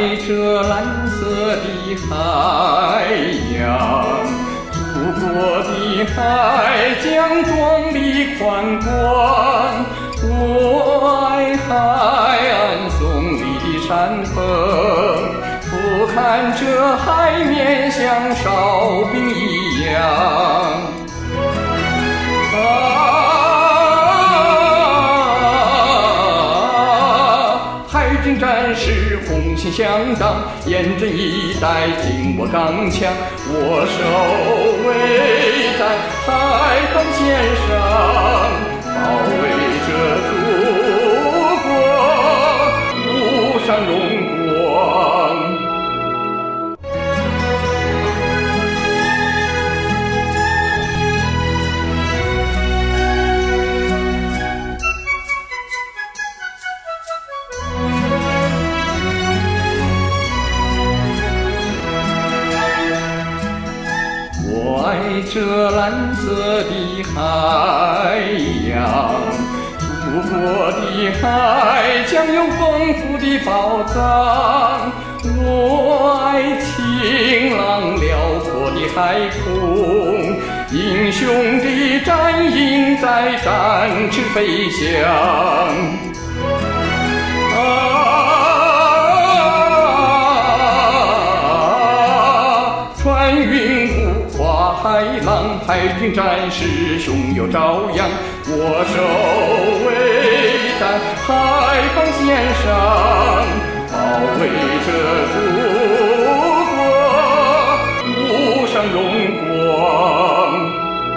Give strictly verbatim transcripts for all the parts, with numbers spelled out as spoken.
爱这蓝色的海洋，祖国的海疆壮丽宽广。我爱海岸耸立的山峰，不看这海面像哨兵一样。海军战士红心向党，严阵以待，紧握钢枪，握手为在海防线上，保卫着祖国，无上荣光。我爱这蓝色的海洋，祖国的海疆有丰富的宝藏。我爱晴朗辽阔的海空，英雄的战鹰在展翅飞翔。穿云雾跨海浪，海军战士胸有朝阳，握手为在海防线上，保卫着祖国，无上荣光。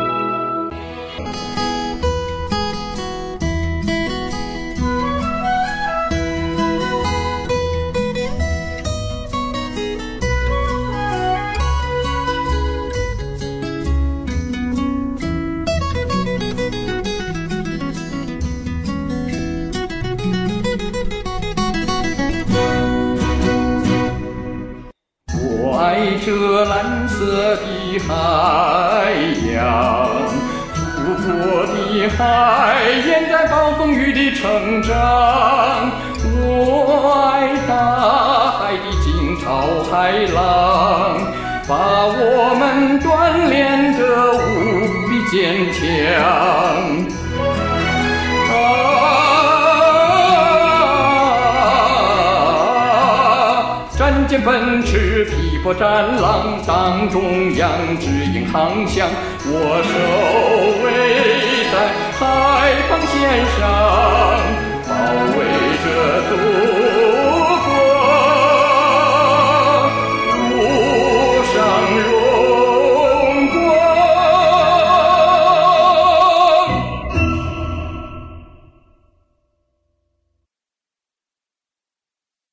我爱这蓝色的海洋，祖国的海沿在暴风雨的成长。我爱大海的惊涛骇浪，把我们锻炼得无比坚强。战舰奔驰，劈破战浪，当中央指引航向，握手为在海防线上。